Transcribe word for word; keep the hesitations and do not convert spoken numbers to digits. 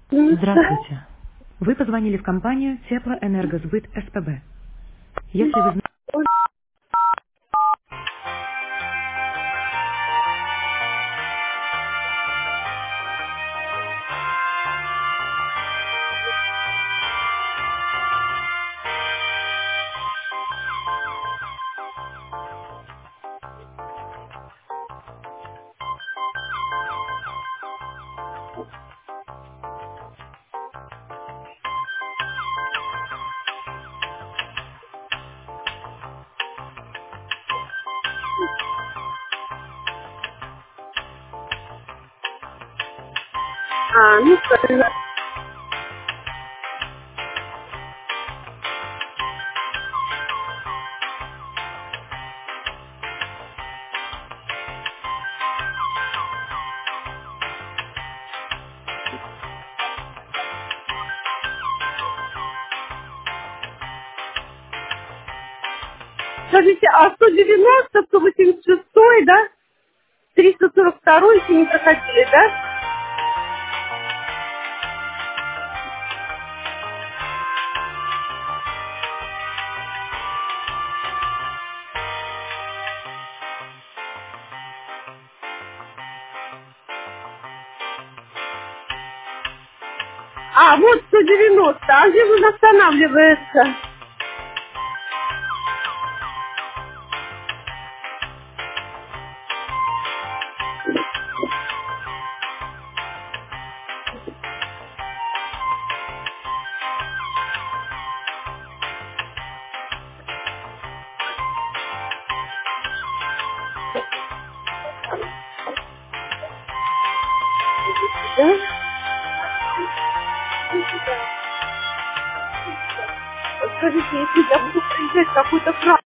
Здравствуйте. Вы позвонили в компанию Теплоэнергосбыт СПБ. Если вы знаете... А, ну, правильно. Скажите, а сто девяносто, сто восемьдесят шесть, да? триста сорок два еще не проходили, да? А, вот сто девяносто. А где он останавливается? Да? Скажите, если я буду проезжать какой-то край,